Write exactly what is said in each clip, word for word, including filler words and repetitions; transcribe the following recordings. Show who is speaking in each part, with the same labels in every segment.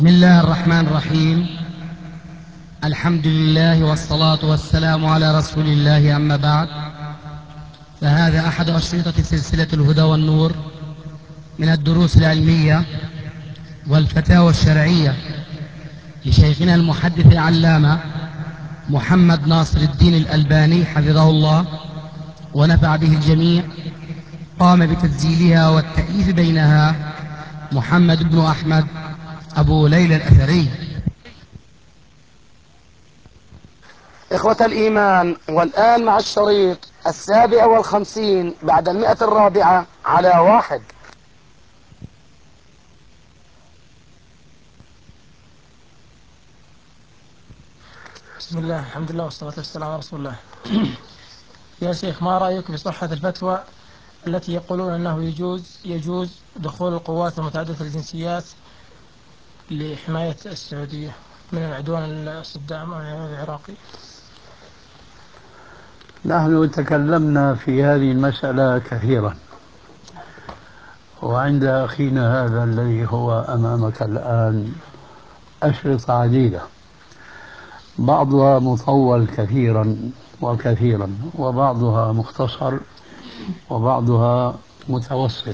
Speaker 1: بسم الله الرحمن الرحيم. الحمد لله والصلاة والسلام على رسول الله، أما بعد، فهذا أحد أشرطة سلسلة الهدى والنور من الدروس العلمية والفتاوى الشرعية لشيخنا المحدث العلامة محمد ناصر الدين الألباني حفظه الله ونفع به الجميع. قام بتسجيلها والتأليف بينها محمد بن أحمد أبو ليلى الأثري. إخوة الإيمان، والآن مع الشريط السابع والخمسين بعد المئة الرابعة على واحد.
Speaker 2: بسم الله، الحمد لله والصلاة والسلام على رسول الله. يا شيخ، ما رأيك بصحة الفتوى التي يقولون أنه يجوز يجوز دخول القوات المتعددة الجنسيات لحماية السعودية من العدوان صدام العراقي؟
Speaker 3: نحن تكلمنا في هذه المسألة كثيرا، وعند أخينا هذا الذي هو أمامك الآن أشرطة عديدة، بعضها مطول كثيرا وكثيرا، وبعضها مختصر، وبعضها متوسط.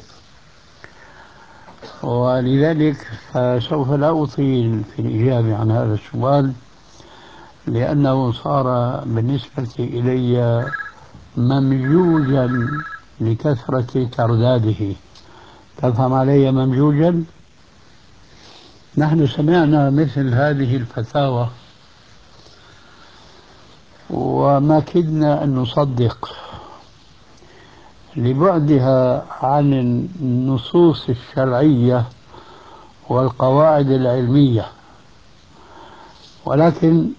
Speaker 3: ولذلك فسوف لا أطيل في الإجابة عن هذا السؤال، لأنه صار بالنسبة إلي ممجوجا لكثرة ترداده. تفهم علي ممجوجا؟ نحن سمعنا مثل هذه الفتاوى وما كدنا أن نصدق لبعدها عن النصوص الشرعية والقواعد العلمية، ولكن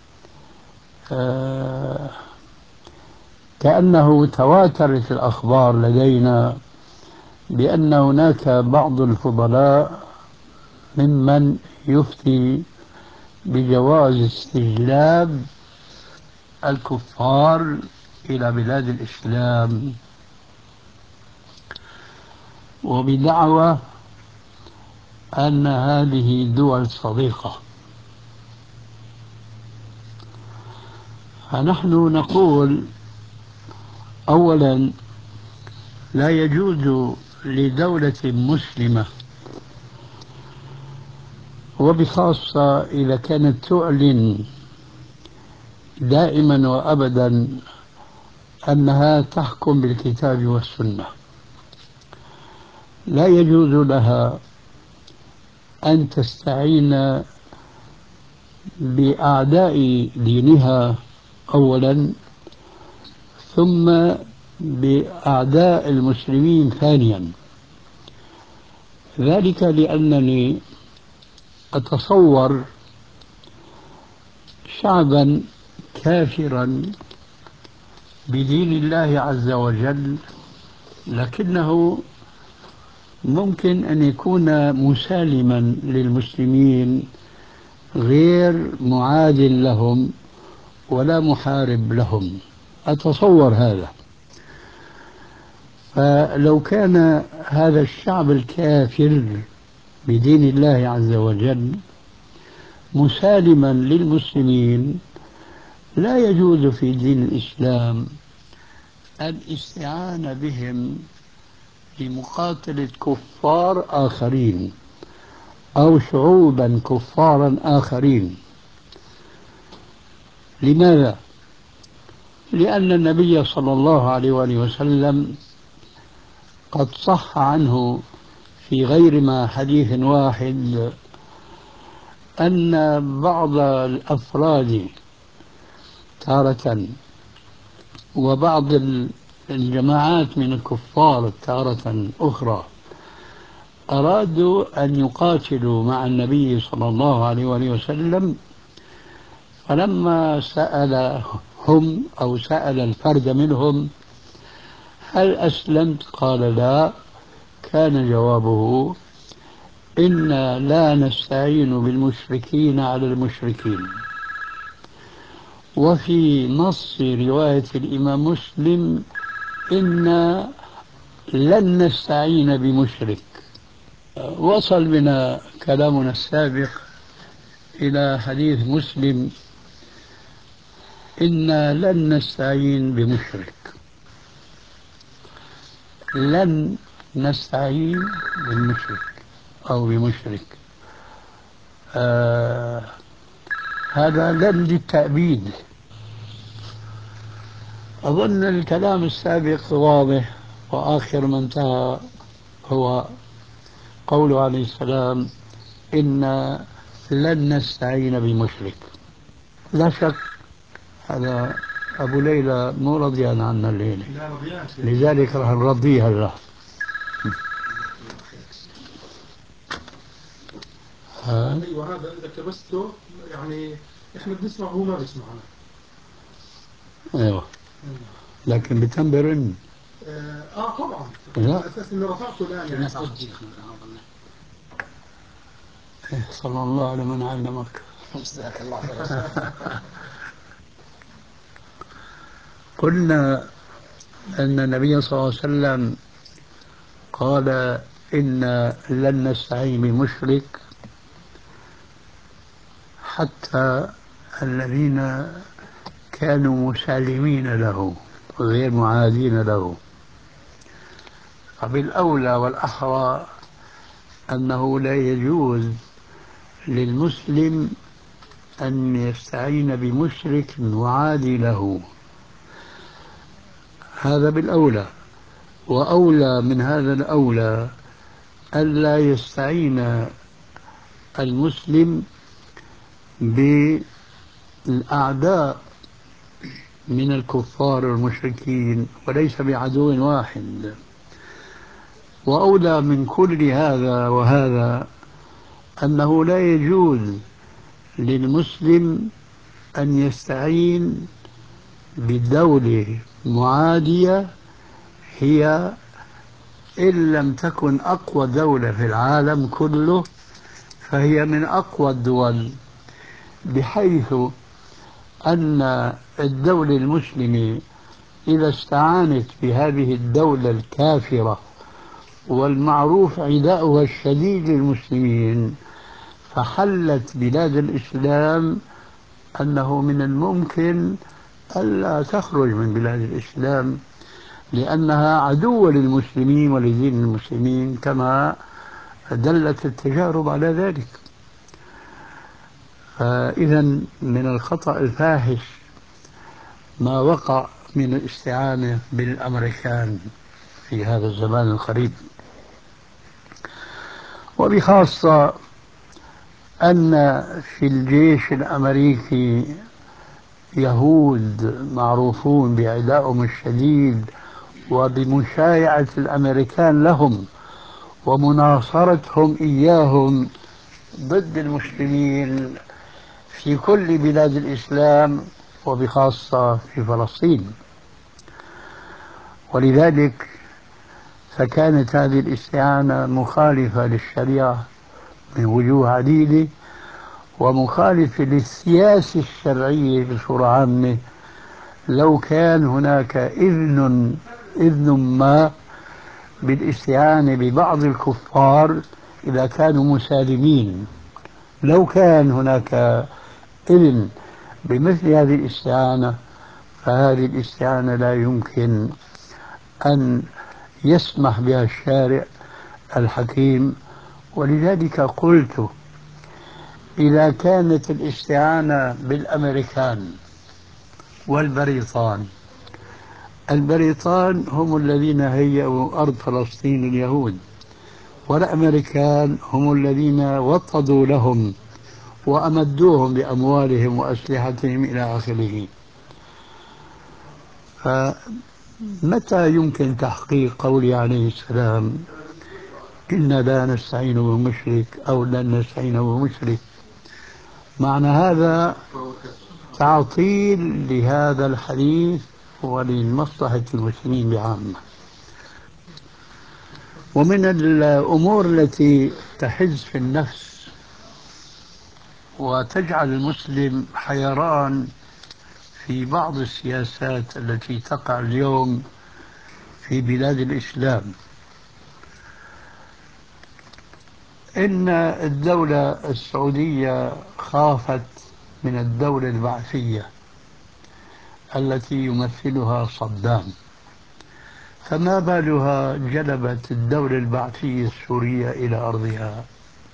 Speaker 3: آه كأنه تواترت الأخبار لدينا بأن هناك بعض الفضلاء ممن يفتي بجواز استجلاب الكفار إلى بلاد الإسلام، وبدعوى أن هذه دول صديقة. فنحن نقول أولا لا يجوز لدولة مسلمة، وبخاصة إذا كانت تعلن دائما وأبدا أنها تحكم بالكتاب والسنة، لا يجوز لها أن تستعين بأعداء دينها أولا، ثم بأعداء المسلمين ثانيا. ذلك لأنني أتصور شعبا كافرا بدين الله عز وجل، لكنه ممكن أن يكون مسالما للمسلمين، غير معاد لهم ولا محارب لهم. أتصور هذا. فلو كان هذا الشعب الكافر بدين الله عز وجل مسالما للمسلمين، لا يجوز في دين الإسلام الاستعانة بهم لمقاتلة كفار آخرين أو شعوبا كفارا آخرين. لماذا؟ لأن النبي صلى الله عليه وآله وسلم قد صح عنه في غير ما حديث واحد أن بعض الأفراد تارة وبعض الجماعات من الكفار تارة أخرى أرادوا أن يقاتلوا مع النبي صلى الله عليه وآله وسلم، فلما سألهم أو سأل الفرد منهم هل أسلمت؟ قال لا. كان جوابه إنا لا نستعين بالمشركين على المشركين. وفي نص رواية الإمام مسلم إنا لن نستعين بمشرك. وصل بنا كلامنا السابق إلى حديث مسلم: إنا لن نستعين بمشرك، لن نستعين بالمشرك أو بمشرك. آه هذا لن للتأبيد. أظن الكلام السابق واضح، وآخر ما انتهى هو قوله عليه السلام: إنا لن نستعين بمشرك. لا شك هذا أبو ليلى مو رضيان عنا الليلة، لذلك راح نرضيها له.
Speaker 2: ايوه هذا اذا كبسته يعني احنا بنسمع وهو ما بيسمعنا.
Speaker 3: ايوه لكن بتنبرن.
Speaker 2: اه, آه طبعا
Speaker 3: لا.
Speaker 2: على اساس انه رفعته الان يعني.
Speaker 3: صلى الله على من علمك.
Speaker 1: جزاك الله خير.
Speaker 3: قلنا أن النبي صلى الله عليه وسلم قال: إنا لن نستعين بمشرك حتى الذين كانوا مسالمين له غير معادين له. فبالأولى والأحرى أنه لا يجوز للمسلم أن يستعين بمشرك معادي له، هذا بالأولى. وأولى من هذا الأولى ألا يستعين المسلم بالأعداء من الكفار والمشركين، وليس بعدو واحد. وأولى من كل هذا وهذا أنه لا يجوز للمسلم أن يستعين بدولة معادية هي إن لم تكن أقوى دولة في العالم كله فهي من أقوى الدول، بحيث أن الدولة المسلمة إذا استعانت بهذه الدولة الكافرة والمعروف عداؤها الشديد للمسلمين فحلت بلاد الإسلام، أنه من الممكن ألا تخرج من بلاد الإسلام لأنها عدوة للمسلمين ولدين المسلمين، كما دلت التجارب على ذلك. فإذا من الخطأ الفاحش ما وقع من الاستعانة بالأمريكان في هذا الزمان القريب، وبخاصة أن في الجيش الأمريكي يهود معروفون بعدائهم الشديد وبمشايعة الأمريكان لهم ومناصرتهم إياهم ضد المسلمين في كل بلاد الإسلام وبخاصة في فلسطين. ولذلك فكانت هذه الاستعانة مخالفة للشريعة من وجوه عديدة، ومخالفة للسياسة الشرعية بصورة عامة. لو كان هناك إذن إذن ما بالاستعانة ببعض الكفار إذا كانوا مسالمين، لو كان هناك إذن بمثل هذه الاستعانة، فهذه الاستعانة لا يمكن أن يسمح بها الشارع الحكيم. ولذلك قلت: إذا كانت الاستعانة بالأمريكان والبريطان، البريطان هم الذين هيئوا أرض فلسطين لليهود، والأمريكان هم الذين وطدوا لهم وأمدوهم بأموالهم وأسلحتهم إلى آخره. فمتى يمكن تحقيق قوله عليه السلام: إنا لا نستعين بمشرك أو لن نستعين بمشرك؟ معنى هذا تعطيل لهذا الحديث ولمصلحة المسلمين بعامة. ومن الأمور التي تحز في النفس وتجعل المسلم حيران في بعض السياسات التي تقع اليوم في بلاد الإسلام إن الدولة السعودية خافت من الدولة البعثية التي يمثلها صدام، فما بالها جلبت الدولة البعثية السورية إلى أرضها؟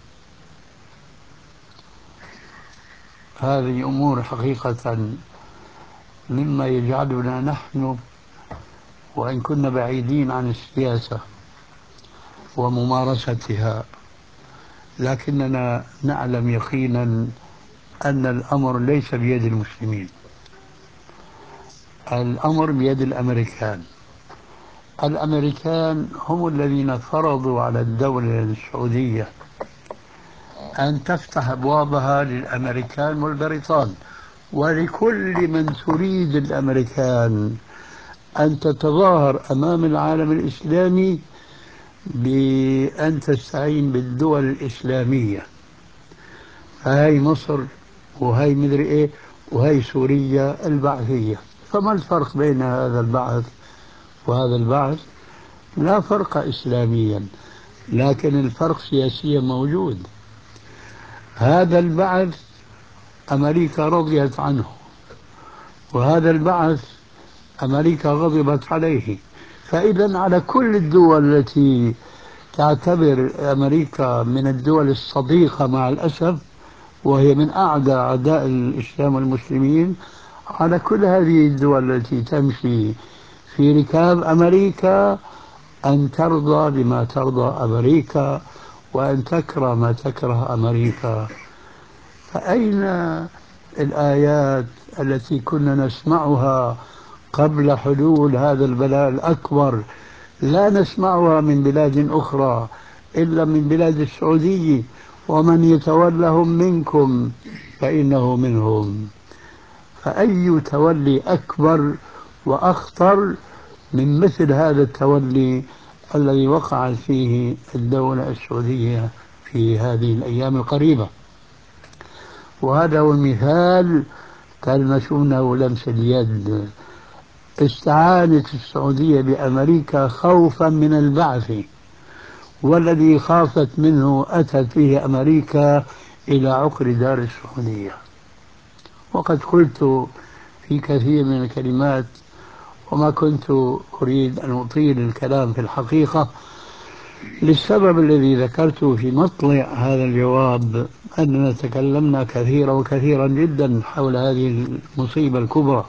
Speaker 3: هذه أمور حقيقة مما يجعلنا نحن، وإن كنا بعيدين عن السياسة وممارستها، لكننا نعلم يقينا أن الأمر ليس بيد المسلمين، الأمر بيد الأمريكان. الأمريكان هم الذين فرضوا على الدولة السعودية أن تفتح أبوابها للأمريكان والبريطان ولكل من تريد الأمريكان أن تتظاهر أمام العالم الإسلامي بأن تستعين بالدول الإسلامية. هاي مصر وهي مدري إيه وهي سوريا البعثية. فما الفرق بين هذا البعث وهذا البعث؟ لا فرق إسلاميا، لكن الفرق سياسيا موجود. هذا البعث أمريكا رضيت عنه، وهذا البعث أمريكا غضبت عليه. فإذا على كل الدول التي تعتبر أمريكا من الدول الصديقة مع الأسف، وهي من أعدى أعداء الإسلام والمسلمين، على كل هذه الدول التي تمشي في ركاب أمريكا أن ترضى بما ترضى أمريكا وأن تكره ما تكره أمريكا. فأين الآيات التي كنا نسمعها قبل حلول هذا البلاء الأكبر؟ لا نسمعها من بلاد أخرى إلا من بلاد السعودية: ومن يتولهم منكم فإنه منهم. فأي تولي أكبر وأخطر من مثل هذا التولي الذي وقعت فيه الدولة السعودية في هذه الأيام القريبة؟ وهذا هو المثال تلمسونه لمس اليد. استعانت السعودية بأمريكا خوفا من البعث، والذي خافت منه أتت به أمريكا إلى عقر دار السعودية. وقد قلت في كثير من الكلمات، وما كنت أريد أن أطيل الكلام في الحقيقة للسبب الذي ذكرته في مطلع هذا الجواب، أننا تكلمنا كثيرا وكثيرا جدا حول هذه المصيبة الكبرى.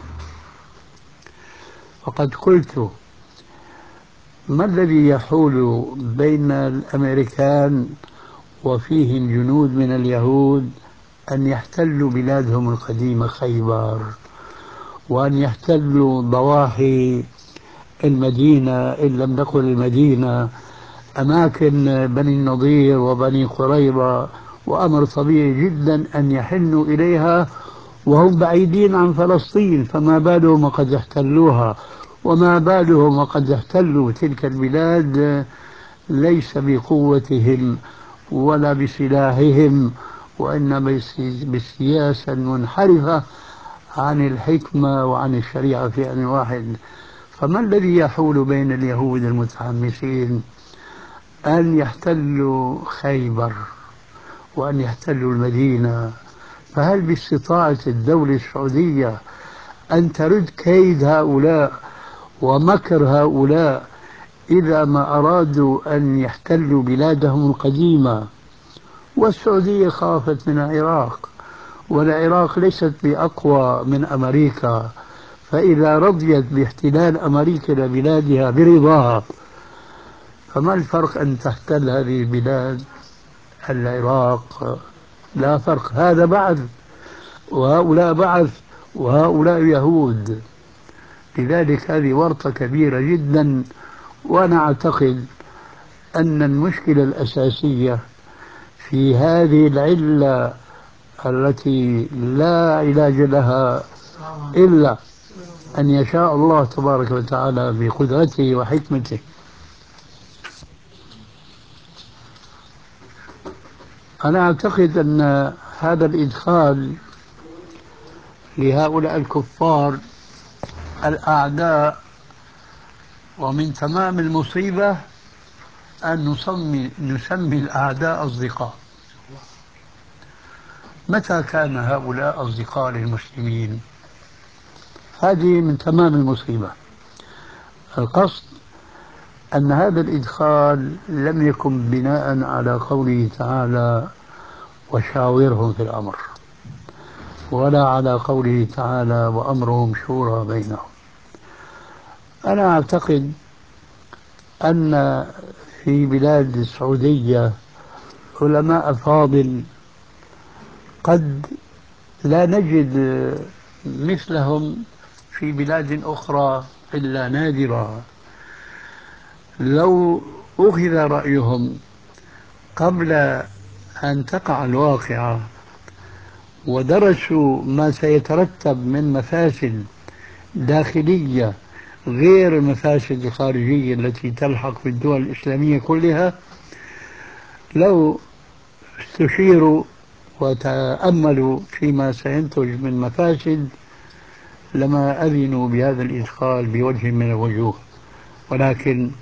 Speaker 3: فقد قلت: ما الذي يحول بين الأمريكان وفيهم جنود من اليهود أن يحتلوا بلادهم القديمة خيبر، وأن يحتلوا ضواحي المدينة إن لم نقل المدينة، أماكن بني النضير وبني قريظة، وأمر طبيعي جدا أن يحنوا إليها وهم بعيدين عن فلسطين؟ فما بالهم وقد احتلوها، وما بالهم وقد احتلوا تلك البلاد ليس بقوتهم ولا بسلاحهم، وإنما بالسياسة المنحرفة عن الحكمة وعن الشريعة في آن واحد. فما الذي يحول بين اليهود المتحمسين أن يحتلوا خيبر وأن يحتلوا المدينة؟ فهل باستطاعة الدولة السعودية أن ترد كيد هؤلاء ومكر هؤلاء إذا ما أرادوا أن يحتلوا بلادهم القديمة؟ والسعودية خافت من العراق، والعراق ليست بأقوى من أمريكا، فإذا رضيت باحتلال أمريكا لبلادها برضاها، فما الفرق أن تحتل هذه البلاد العراق؟ لا فرق. هذا بعث وهؤلاء بعث وهؤلاء يهود. لذلك هذه ورطة كبيرة جدا. وأنا أعتقد أن المشكلة الأساسية في هذه العلة التي لا علاج لها إلا أن يشاء الله تبارك وتعالى بقدرته وحكمته. أنا أعتقد أن هذا الإدخال لهؤلاء الكفار الأعداء ومن تمام المصيبة أن نسمي, نسمي الأعداء أصدقاء. متى كان هؤلاء أصدقاء للمسلمين؟ هذه من تمام المصيبة. القصد أن هذا الإدخال لم يكن بناء على قوله تعالى وشاورهم في الأمر، ولا على قوله تعالى وأمرهم شورى بينهم. أنا أعتقد أن في بلاد السعودية علماء فاضل قد لا نجد مثلهم في بلاد أخرى إلا نادرا. لو أخذ رأيهم قبل أن تقع الواقعة ودرسوا ما سيترتب من مفاسد داخلية غير المفاسد الخارجية التي تلحق في الدول الإسلامية كلها، لو استشيروا وتأملوا فيما سينتج من مفاسد لما أذنوا بهذا الإدخال بوجه من الوجوه. ولكن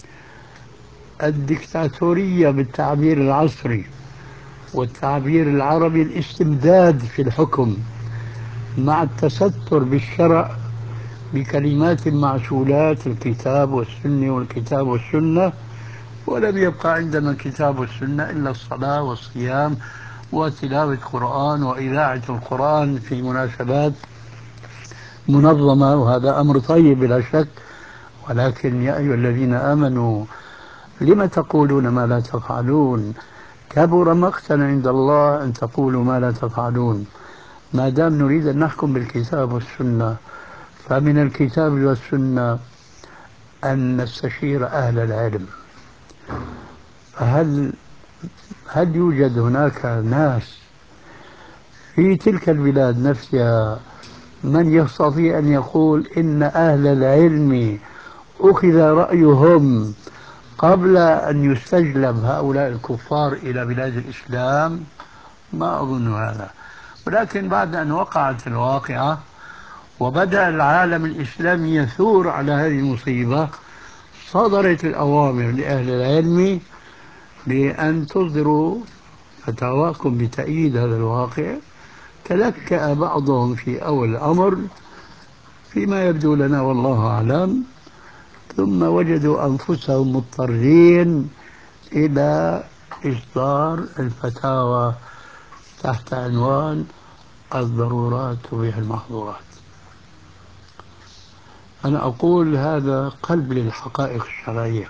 Speaker 3: الدكتاتورية بالتعبير العصري والتعبير العربي الاستبداد في الحكم مع التستر بالشرع بكلمات معسولات الكتاب والسنة والكتاب والسنة، ولم يبقى عندنا الكتاب والسنة إلا الصلاة والصيام وتلاوة القرآن وإذاعة القرآن في مناسبات منظمة، وهذا أمر طيب بلا شك. ولكن يا أيها الذين آمنوا لم تقولون ما لا تفعلون كبر مقتا عند الله أن تقولوا ما لا تفعلون. ما دام نريد أن نحكم بالكتاب والسنة فمن الكتاب والسنة أن نستشير أهل العلم. فهل هل يوجد هناك ناس في تلك البلاد نفسها من يستطيع أن يقول إن أهل العلم أخذ رأيهم قبل أن يستجلب هؤلاء الكفار إلى بلاد الإسلام؟ ما أظن هذا. ولكن بعد أن وقعت الواقعة وبدأ العالم الإسلامي يثور على هذه المصيبة، صدرت الأوامر لأهل العلم بأن تصدروا فتاواكم بتأييد هذا الواقع. تلكأ بعضهم في أول الأمر فيما يبدو لنا والله أعلم، ثم وجدوا أنفسهم مضطرين إلى إصدار الفتاوى تحت عنوان الضرورات تبيح المحظورات. أنا أقول هذا قلب للحقائق الشرعية.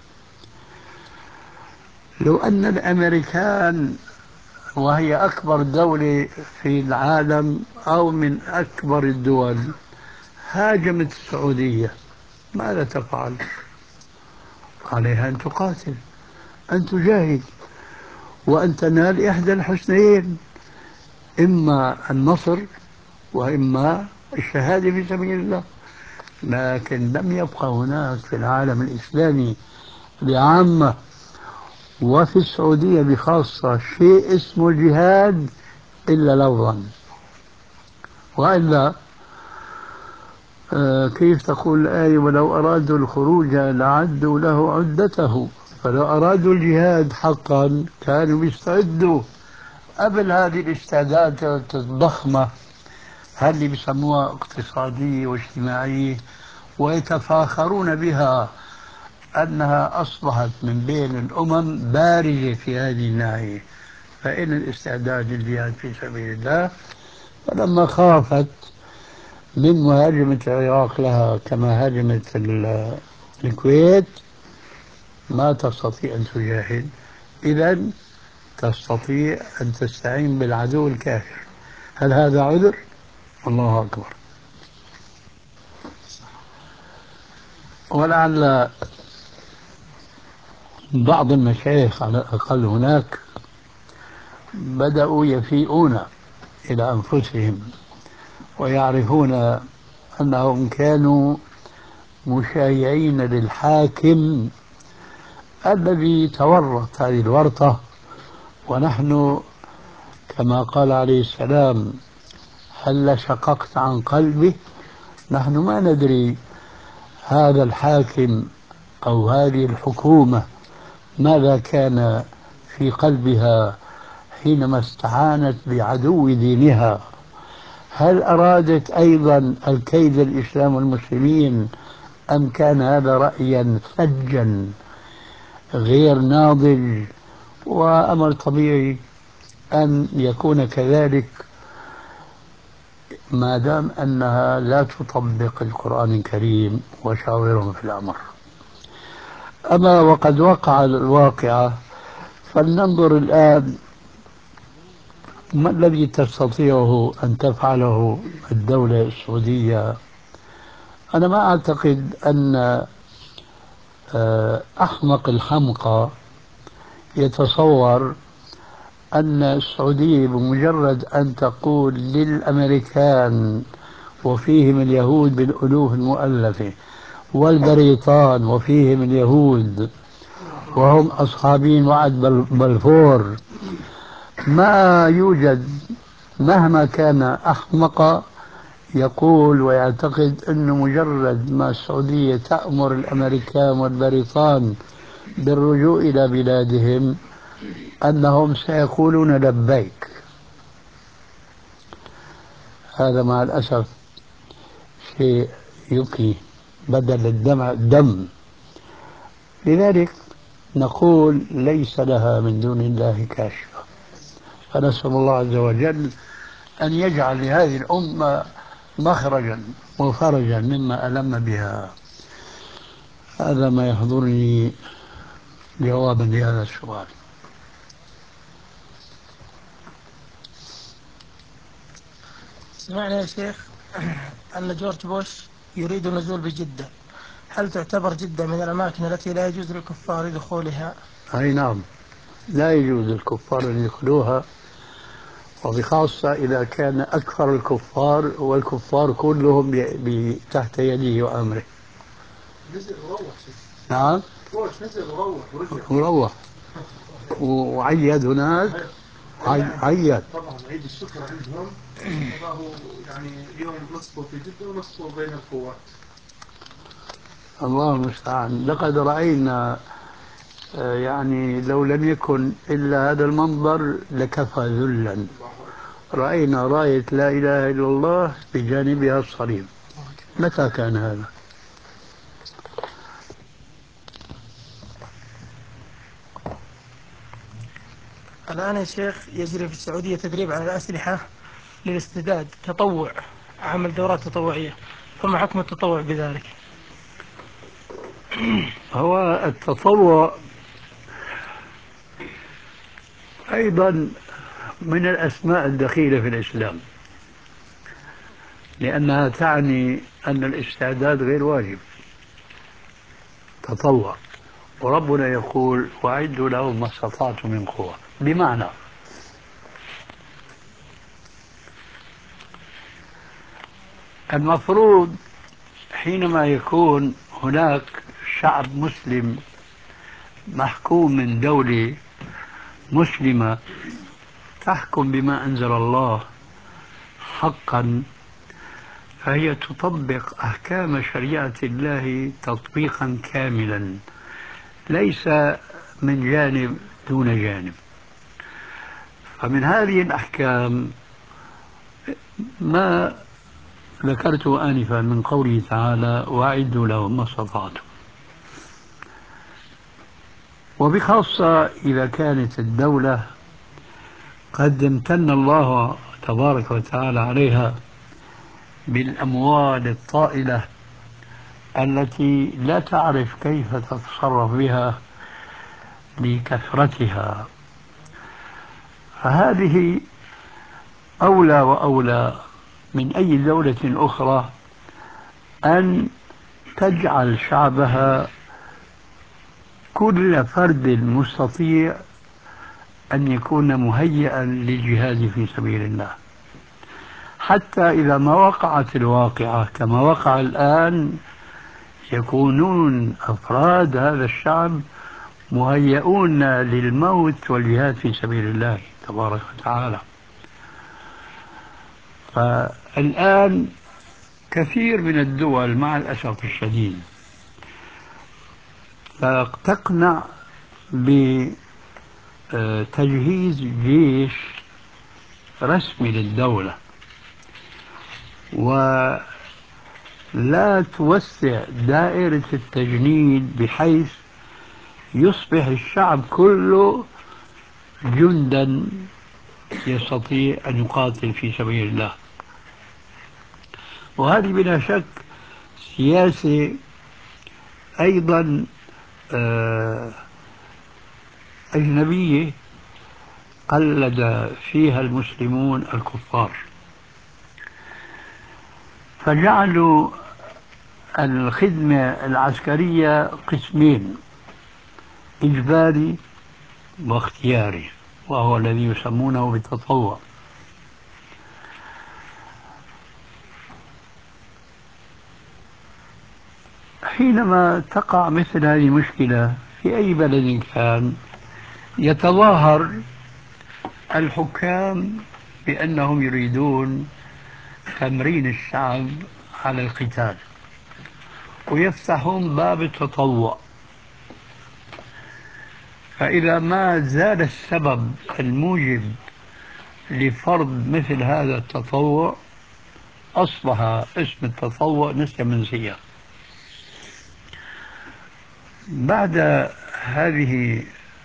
Speaker 3: لو أن الأمريكان وهي أكبر دولة في العالم أو من أكبر الدول هاجمت السعودية، ماذا تفعل؟ عليها أن تقاتل، أن تجاهد، وأن تنال إحدى الحسنيين، إما النصر وإما الشهادة في سبيل الله. لكن لم يبقى هناك في العالم الإسلامي بعامة وفي السعودية بخاصة شيء اسمه جهاد إلا لفظا. وإلا آه كيف تقول الآية ولو أرادوا الخروج لعدوا له عدته، فلو أرادوا الجهاد حقا كانوا بيستعدوا قبل هذه الاستعدادات الضخمة هذه بيسموها اقتصادية واجتماعية، ويتفاخرون بها أنها أصبحت من بين الأمم بارزة في هذه الناحية. فإن الاستعداد للجهاد في سبيل الله، فلما خافت من مهاجمة العراق لها كما هاجمت الكويت ما تستطيع أن تجاهد، إذن تستطيع أن تستعين بالعدو الكافر. هل هذا عذر؟ الله أكبر. ولعل بعض المشايخ على الأقل هناك بدأوا يفيئون إلى أنفسهم ويعرفون أنهم كانوا مشايعين للحاكم الذي تورط هذه الورطة. ونحن كما قال عليه السلام هل شققت عن قلبه، نحن ما ندري هذا الحاكم أو هذه الحكومة ماذا كان في قلبها حينما استعانت بعدو دينها؟ هل أرادت أيضا الكيد الإسلام والمسلمين، أم كان هذا رأيا فجا غير ناضج؟ وأمر طبيعي أن يكون كذلك ما دام أنها لا تطبق القرآن الكريم وشاورهم في الأمر. أما وقد وقع الواقعة، فلننظر الآن ما الذي تستطيعه أن تفعله الدولة السعودية. أنا ما أعتقد أن أحمق الحمقى يتصور أن السعودية بمجرد أن تقول للأمريكان وفيهم اليهود بالألوف المؤلفة والبريطان وفيهم اليهود وهم أصحابين وعد بلفور، ما يوجد مهما كان أحمق يقول ويعتقد أنه مجرد ما السعودية تأمر الأمريكان والبريطان بالرجوع إلى بلادهم أنهم سيقولون لبيك. هذا مع الأسف شيء يبكي، بدل الدمع دم. لذلك نقول ليس لها من دون الله كاشفة، فنسأل الله عز وجل أن يجعل لهذه الأمة مخرجا وفرجا مما ألم بها. هذا ما يحضرني جوابا لهذا السؤال.
Speaker 2: سمعنا يا شيخ أن جورج بوش يريد النزول بجدة، هل تعتبر جدة من الأماكن التي لا يجوز للكفار دخولها؟
Speaker 3: أي نعم، لا يجوز للكفار أن يدخلوها، وبخاصة إذا كان أكثر الكفار والكفار كلهم تحت يده وأمره.
Speaker 1: نزل وروح.
Speaker 3: نعم
Speaker 1: بوش نزل وروح ورجع
Speaker 3: وروح وعيد هناك. عيد
Speaker 1: طبعا عيد الشكر عندهم وراهو يعني اليوم نصفه في جدة ونصفه بين القوات.
Speaker 3: الله المستعان. لقد رأينا يعني لو لم يكن إلا هذا المنظر لكفى ذلا. رأينا راية لا إله إلا الله بجانبها الصليب. متى كان هذا؟
Speaker 2: الآن يا شيخ يجري في السعودية تدريب على الأسلحة للاستعداد تطوع، عمل دورات تطوعية، فما حكم التطوع بذلك؟
Speaker 3: هو التطوع أيضا من الأسماء الدخيلة في الإسلام، لأنها تعني أن الاستعداد غير واجب، تطوع. وربنا يقول وأعدوا لهم ما استطعتم من قوة، بمعنى المفروض حينما يكون هناك شعب مسلم محكوم من دولة مسلمة تحكم بما أنزل الله حقا، فهي تطبق أحكام شريعة الله تطبيقا كاملا، ليس من جانب دون جانب. فمن هذه الأحكام ما ذكرته آنفا من قوله تعالى وأعدوا لهم ما استطعتم. وبخاصة إذا كانت الدولة قد امتن الله تبارك وتعالى عليها بالأموال الطائلة التي لا تعرف كيف تتصرف بها لكثرتها، فهذه أولى وأولى من أي دولة أخرى أن تجعل شعبها كل فرد مستطيع أن يكون مهيئا للجهاد في سبيل الله، حتى إذا ما وقعت الواقعة كما وقع الآن يكونون أفراد هذا الشعب مهيئون للموت والجهاد في سبيل الله تبارك وتعالى. فالآن كثير من الدول مع الأسف الشديد تقنع بتجهيز جيش رسمي للدولة، ولا توسع دائرة التجنيد بحيث يصبح الشعب كله جندا يستطيع أن يقاتل في سبيل الله. وهذه بلا شك سياسة أيضا أجنبية قلد فيها المسلمون الكفار، فجعلوا الخدمة العسكرية قسمين: إجباري واختياري، وهو الذي يسمونه بالتطوع. حينما تقع مثل هذه المشكلة في أي بلد كان، يتظاهر الحكام بأنهم يريدون تمرين الشعب على القتال، ويفتحون باب التطوع. فإذا ما زال السبب الموجب لفرض مثل هذا التطوع، أصبح اسم التطوع نسيا منسيا. بعد هذه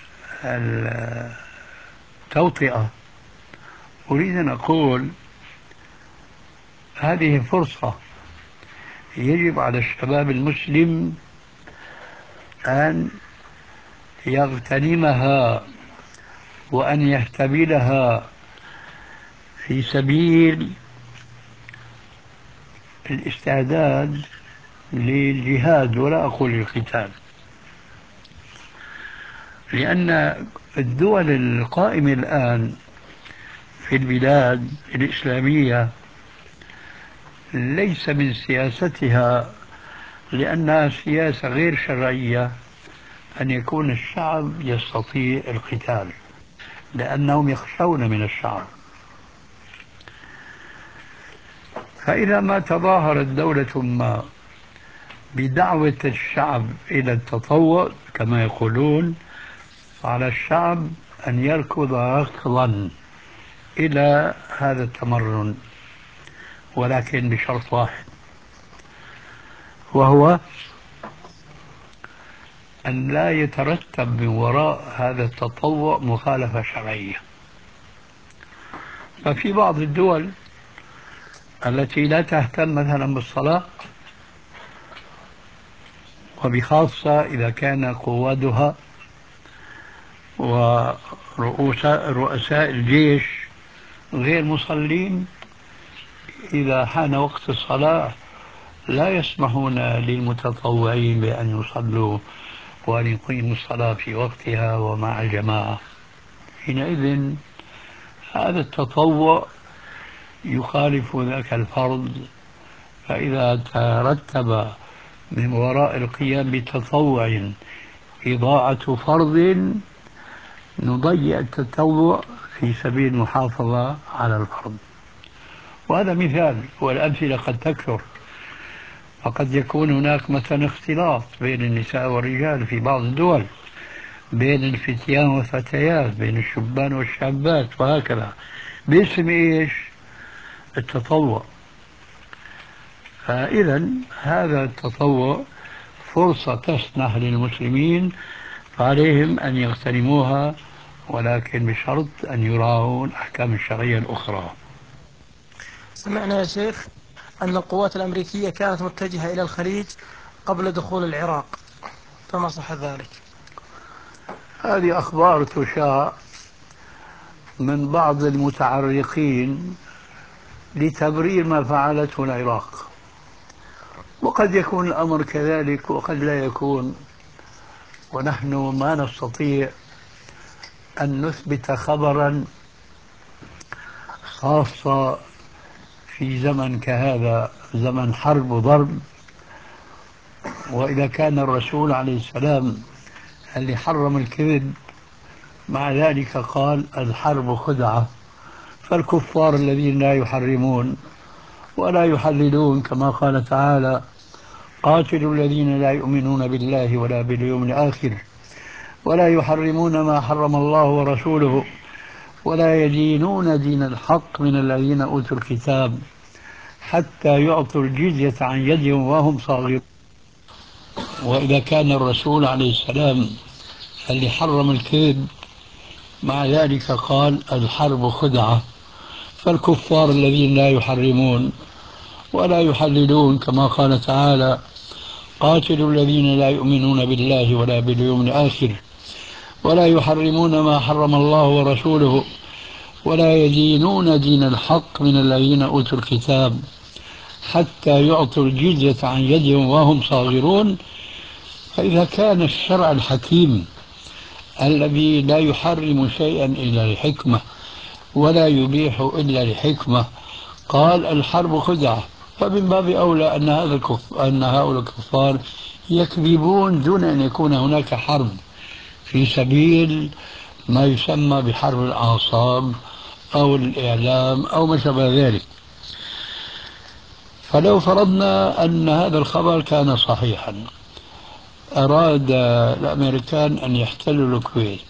Speaker 3: التوطئة أريد أن أقول هذه فرصة يجب على الشباب المسلم أن يغتنمها وأن يهتبلها في سبيل الاستعداد للجهاد، ولا أقول القتال، لأن الدول القائمة الآن في البلاد الإسلامية ليس من سياستها، لأنها سياسة غير شرعية، أن يكون الشعب يستطيع القتال، لأنهم يخشون من الشعب. فإذا ما تظاهرت دولة ما بدعوة الشعب إلى التطوع كما يقولون، على الشعب أن يركض ركضا إلى هذا التمرن، ولكن بشرط واحد، وهو أن لا يترتب من وراء هذا التطوع مخالفة شرعية. ففي بعض الدول التي لا تهتم مثلا بالصلاة، وبخاصة إذا كان قوادها ورؤساء رؤساء الجيش غير مصلين، إذا حان وقت الصلاة لا يسمحون للمتطوعين بأن يصلوا وأن يقيموا الصلاة في وقتها ومع الجماعة. حينئذ هذا التطوع يخالف ذاك الفرض، فإذا ترتب من وراء القيام بتطوع إضاعة فرض، نضيع التطوع في سبيل المحافظة على الفرض. وهذا مثال، والأمثلة قد تكثر. فقد يكون هناك مثلا اختلاط بين النساء والرجال في بعض الدول، بين الفتيان والفتيات، بين الشبان والشابات، وهكذا، باسم ايش؟ التطوع. فإذا هذا التطوع فرصة تسنح للمسلمين، فعليهم أن يغتنموها، ولكن بشرط أن يراعوا الأحكام الشرعية الأخرى.
Speaker 2: سمعنا يا شيخ أن القوات الأمريكية كانت متجهة إلى الخليج قبل دخول العراق، فما صح ذلك؟
Speaker 3: هذه أخبار تشاع من بعض المتعرقين لتبرير ما فعلته العراق، وقد يكون الأمر كذلك وقد لا يكون، ونحن ما نستطيع أن نثبت خبرا، خاصة في زمن كهذا، زمن حرب وضرب. وإذا كان الرسول عليه السلام اللي حرم الكذب، مع ذلك قال الحرب خدعة، فالكفار الذين لا يحرمون ولا يحللون، كما قال تعالى قاتلوا الذين لا يؤمنون بالله ولا باليوم الآخر ولا يحرمون ما حرم الله ورسوله ولا يدينون دين الحق من الذين أوتوا الكتاب حتى يعطوا الجزية عن يد وهم صاغرون. وإذا كان الرسول عليه السلام اللي حرم الكذب مع ذلك قال الحرب خدعة، فالكفار الذين لا يحرمون ولا يحللون كما قال تعالى قاتلوا الذين لا يؤمنون بالله ولا باليوم الآخر ولا يحرمون ما حرم الله ورسوله ولا يدينون دين الحق من الذين أوتوا الكتاب حتى يعطوا الجزية عن يدهم وهم صاغرون. فإذا كان الشرع الحكيم الذي لا يحرم شيئا إلا لحكمة ولا يبيح إلا لحكمة قال الحرب خدعة، فمن باب أولى أن هذا الكف... أن هؤلاء الكفار يكذبون دون أن يكون هناك حرب في سبيل ما يسمى بحرب الأعصاب أو الإعلام أو ما شابه ذلك. فلو فرضنا أن هذا الخبر كان صحيحا، أراد الأمريكان أن يحتلوا الكويت،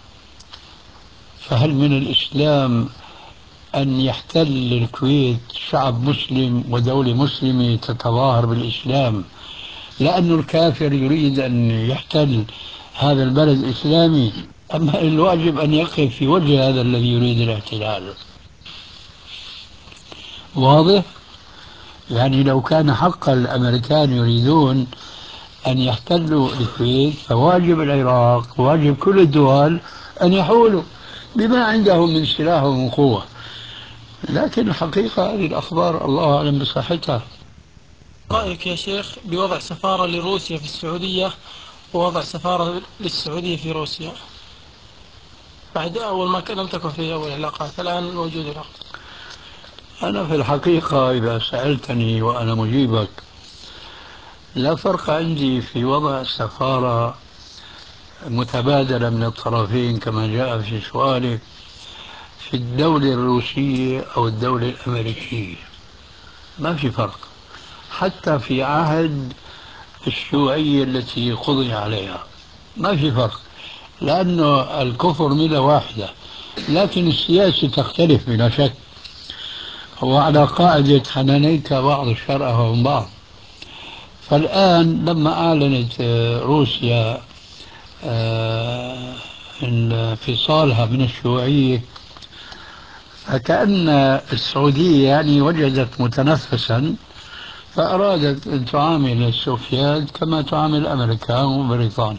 Speaker 3: فهل من الإسلام أن يحتل الكويت شعب مسلم ودولة مسلمة تتظاهر بالإسلام لأن الكافر يريد أن يحتل هذا البلد الإسلامي؟ أما الواجب أن يقف في وجه هذا الذي يريد الاحتلال. واضح؟ يعني لو كان حقا الأمريكان يريدون أن يحتلوا الكويت فواجب العراق واجب كل الدول أن يحولوا بما عندهم من سلاح ومن قوة. لكن الحقيقة هذه الأخبار الله أعلم بصحتها.
Speaker 2: رأيك يا شيخ بوضع سفارة لروسيا في السعودية ووضع سفارة للسعودية في روسيا بعد أول ما لم تكن في أول علاقات الآن موجودة العلاقة؟
Speaker 3: أنا في الحقيقة إذا سألتني وأنا مجيبك لا فرق عندي في وضع سفارة متبادلة من الطرفين كما جاء في سؤالك في الدولة الروسية أو الدولة الأمريكية، ما في فرق. حتى في عهد الشيوعية التي قضي عليها ما في فرق، لأنه الكفر ملة واحدة، لكن السياسة تختلف بلا شك. وعلى قاعدة حنانيك بعض الشرع من بعض. فالآن لما أعلنت روسيا انفصالها من الشيوعية فكأن السعودية يعني وجدت متنفسا فأرادت أن تعامل السوفيات كما تعامل الأمريكان وبريطانيا.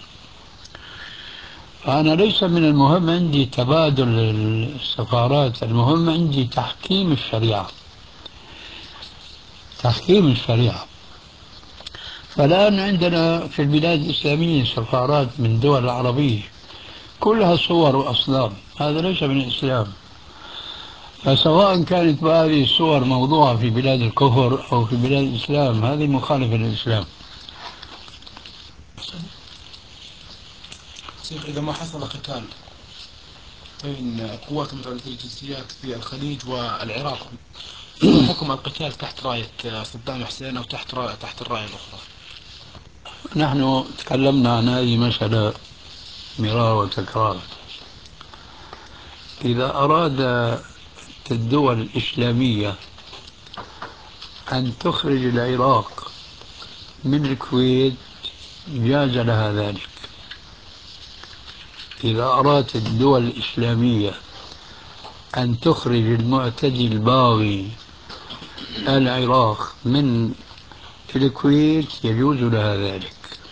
Speaker 3: فأنا ليس من المهم عندي تبادل السفارات، المهم عندي تحكيم الشريعة، تحكيم الشريعة. فالآن عندنا في البلاد الإسلامية سفارات من دول العربية كلها صور وأصنام، هذا ليس من الإسلام. فسواء كانت هذه الصور موضوعة في بلاد الكفر أو في بلاد الإسلام هذه مخالفة للإسلام.
Speaker 4: شيخ إذا ما حصل قتال بين قوات متعددة الجنسيات في الخليج والعراق حكم القتال تحت راية صدام حسين أو تحت راية تحت الراية الأخرى؟
Speaker 3: نحن تكلمنا عن هذه المسألة مرارا وتكرارا. إذا أراد الدول الإسلامية أن تخرج العراق من الكويت جاز لها ذلك. إذا أرادت الدول الإسلامية أن تخرج المعتدي الباغي العراق من الكويت يجوز لها ذلك،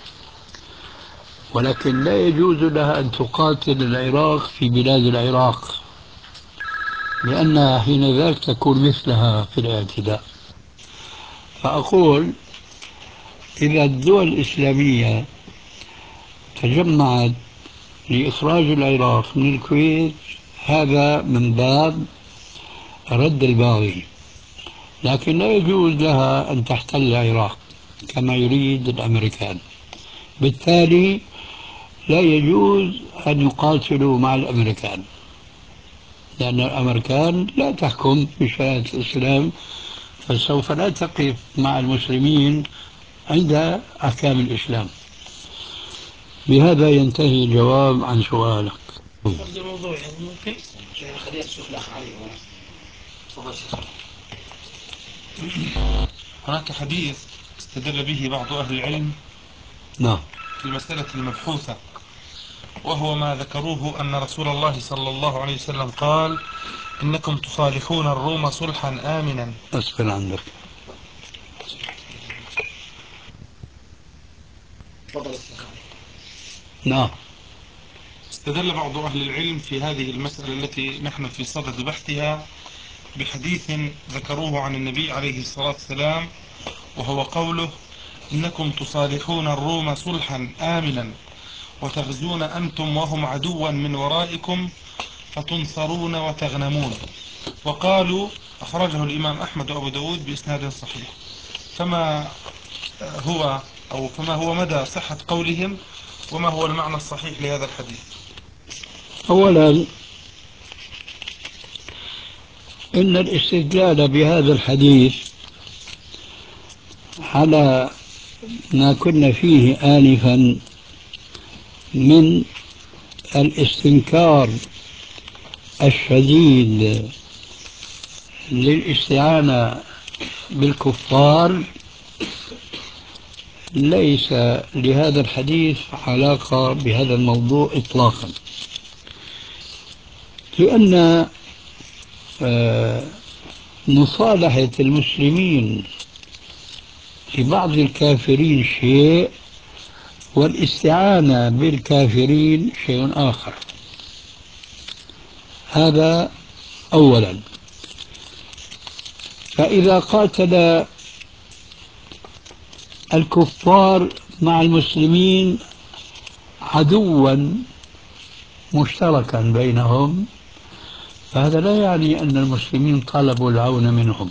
Speaker 3: ولكن لا يجوز لها أن تقاتل العراق في بلاد العراق لأنها حين ذاك تكون مثلها في الاعتداء. فأقول إذا الدول الإسلامية تجمعت لإخراج العراق من الكويت هذا من باب رد الباغي، لكن لا يجوز لها أن تحتل العراق كما يريد الأمريكان. بالتالي لا يجوز أن يقاتلوا مع الأمريكان لأن الأمريكان لا تحكم بشريعة الإسلام، فسوف لا تقف مع المسلمين عند أحكام الإسلام. بهذا ينتهي الجواب عن سؤالك.
Speaker 2: نفس الموضوع يعني ممكن يعني خلينا نشوف الأخ علي. تفضل شيخ.
Speaker 1: هناك حديث استدل به بعض أهل العلم
Speaker 3: نعم.
Speaker 1: في المسألة المبحوثة، وهو ما ذكروه أن رسول الله صلى الله عليه وسلم قال: إنكم تصالحون الروم صلحا آمنا.
Speaker 3: أسفل عندك.
Speaker 2: تفضل شيخ علي.
Speaker 3: نعم.
Speaker 1: استدل بعض أهل العلم في هذه المسألة التي نحن في صدد بحثها بحديث ذكروه عن النبي عليه الصلاة والسلام، وهو قوله: إنكم تصالحون الروم صلحا آمنا وتغزون أنتم وهم عدوا من ورائكم فتنصرون وتغنمون. وقالوا أخرجه الإمام أحمد وأبو داود بإسناد صحيح. فما هو أو فما هو مدى صحة قولهم، وما هو المعنى الصحيح لهذا الحديث؟
Speaker 3: أولا، إن الاستدلال بهذا الحديث على ما كنا فيه آنفا من الاستنكار الشديد للاستعانة بالكفار ليس لهذا الحديث علاقة بهذا الموضوع إطلاقا، لأن مصالحة المسلمين لبعض الكافرين شيء، والاستعانة بالكافرين شيء آخر. هذا أولا. فإذا قاتل الكفار مع المسلمين عدوا مشتركا بينهم، فهذا لا يعني أن المسلمين طلبوا العون منهم،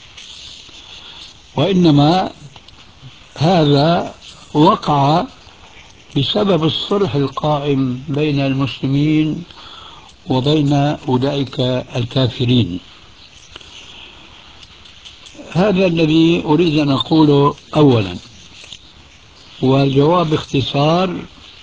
Speaker 3: وإنما هذا وقع بسبب الصلح القائم بين المسلمين وبين أولئك الكافرين. هذا الذي أريد أن أقوله أولا. والجواب باختصار: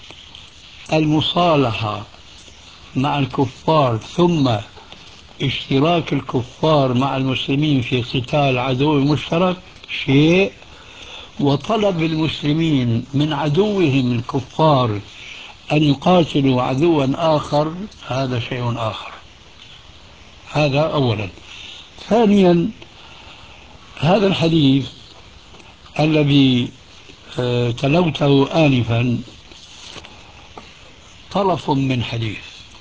Speaker 3: المصالحة مع الكفار ثم اشتراك الكفار مع المسلمين في قتال عدو مشترك شيء، وطلب المسلمين من عدوهم الكفار أن يقاتلوا عدوا آخر هذا شيء آخر. هذا أولا. ثانيا، هذا الحديث الذي تلوته آنفا طرف من حديث،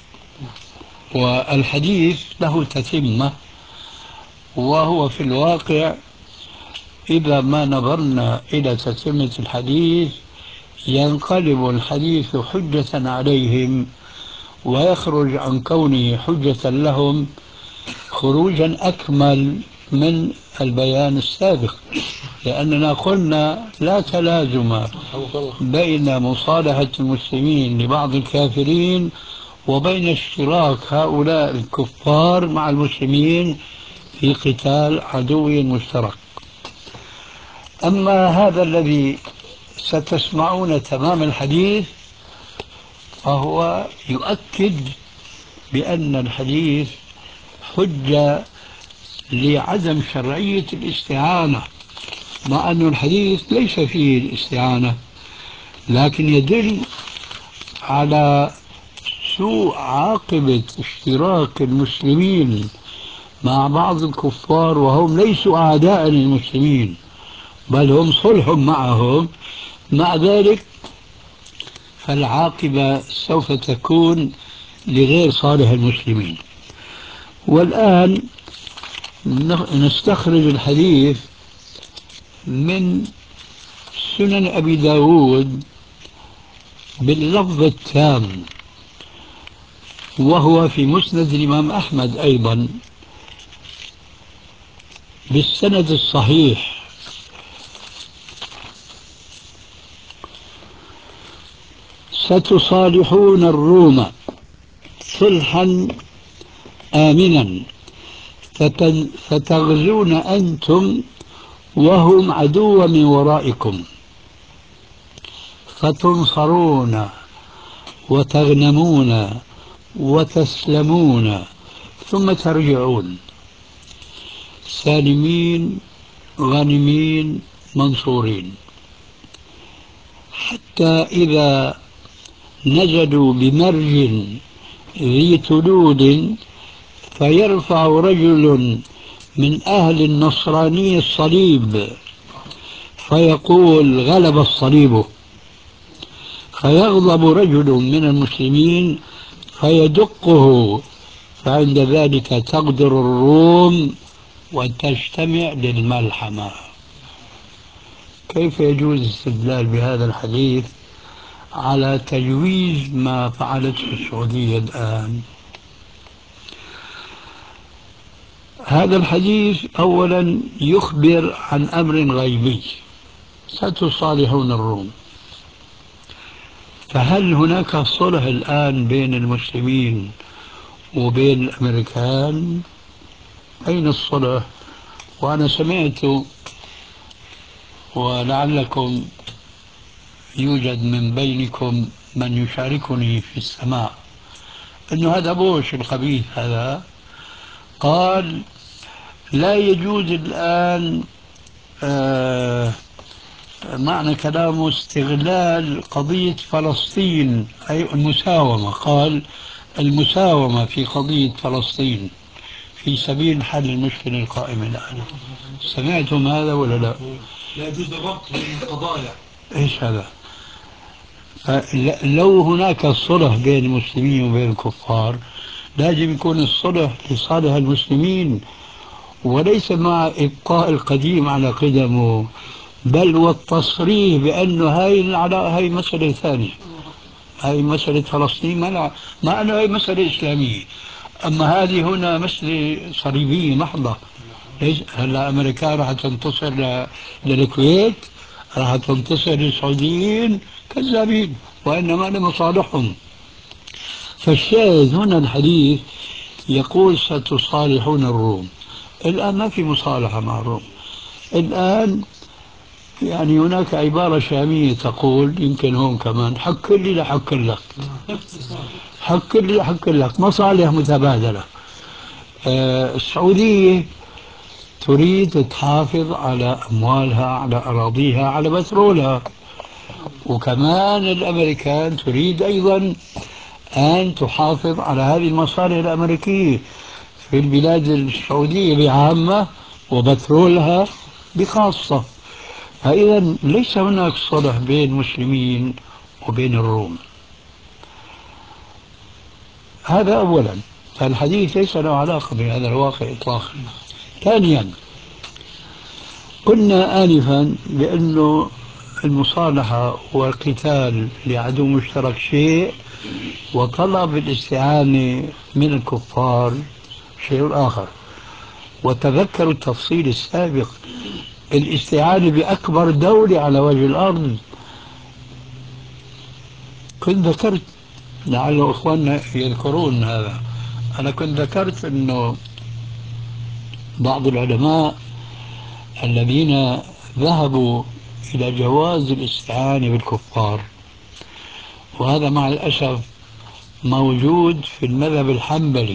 Speaker 3: والحديث له تتمة، وهو في الواقع إذا ما نظرنا إلى تتمة الحديث ينقلب الحديث حجة عليهم ويخرج عن كونه حجة لهم خروجا أكمل من البيان السابق، لأننا قلنا لا تلازم بين مصالحة المسلمين لبعض الكافرين وبين اشتراك هؤلاء الكفار مع المسلمين في قتال عدو مشترك. أما هذا الذي ستسمعون تمام الحديث فهو يؤكد بأن الحديث حجة لعدم شرعية الاستعانة، مع أن الحديث ليس فيه الاستعانة، لكن يدل على سوء عاقبة اشتراك المسلمين مع بعض الكفار وهم ليسوا أعداء للمسلمين بل هم صلح معهم. مع ذلك فالعاقبة سوف تكون لغير صالح المسلمين. والآن نستخرج الحديث من سنن أبي داود باللفظ التام، وهو في مسند الإمام أحمد أيضا بالسند الصحيح: ستصالحون الروم صلحا آمنا فتغزون أنتم وهم عدو من ورائكم فتنصرون وتغنمون وتسلمون ثم ترجعون سالمين غانمين منصورين، حتى إذا نزلوا بمرج ذي تلول فيرفع رجل من أهل النصراني الصليب فيقول غلب الصليب، فيغضب رجل من المسلمين فيدقه، فعند ذلك تغدر الروم وتجتمع للملحمة. كيف يجوز الاستدلال بهذا الحديث على تجويز ما فعلته السعودية الآن؟ هذا الحديث أولا يخبر عن أمر غيبي، ستصالحون الروم. فهل هناك صلح الآن بين المسلمين وبين الأمريكان؟ أين الصلح؟ وأنا سمعت، ولعلكم يوجد من بينكم من يشاركني في السماع، أن هذا بوش الخبيث هذا قال لا يجوز الآن آه معنى كلامه استغلال قضية فلسطين، أي المساومة، قال المساومة في قضية فلسطين في سبيل حل المشكلة القائمة الآن. سمعتم هذا ولا لا؟
Speaker 1: لا يجوز الربط بين القضايا.
Speaker 3: إيش هذا؟ لو هناك صلح بين المسلمين وبين الكفار لازم يكون الصلح لصالح المسلمين، وليس مع إبقاء القديم على قدمه، بل والتصريح بأنه هاي العلاقة هاي مسألة ثانية، هاي مسألة فلسطين ما مع أنه هاي مسألة إسلامية، أما هذه هنا مسألة صليبية محضة. ليش هلا أمريكا راح تنتصر ل... للكويت، راح تنتصر للسعوديين؟ كذابين، وإنما لمصالحهم. فالشاهد هنا الحديث يقول ستصالحون الروم. الآن ما في مصالحة مع الروم. الآن يعني هناك عبارة شامية تقول، يمكن هون كمان، حك لي لحك لك، حك لي لحك لك، مصالح متبادلة. آه السعودية تريد تحافظ على أموالها، على أراضيها، على بترولها، وكمان الأمريكان تريد أيضا أن تحافظ على هذه المصالح الأمريكية في البلاد السعودية بعامة وبترولها بخاصة. فإذا ليس هناك صلح بين المسلمين وبين الروم، هذا أولا. فالحديث ليس له علاقة بهذا الواقع إطلاقا. ثانيا، قلنا آنفا بأنه المصالحة والقتال لعدو مشترك شيء، وطلب الاستعانة من الكفار شيء آخر. وتذكروا التفصيل السابق، الاستعانة بأكبر دولة على وجه الأرض. كنت ذكرت، لعل أخواننا يذكرون هذا، أنا كنت ذكرت أنه بعض العلماء الذين ذهبوا إلى جواز الاستعانة بالكفار، وهذا مع الأسف موجود في المذهب الحنبلي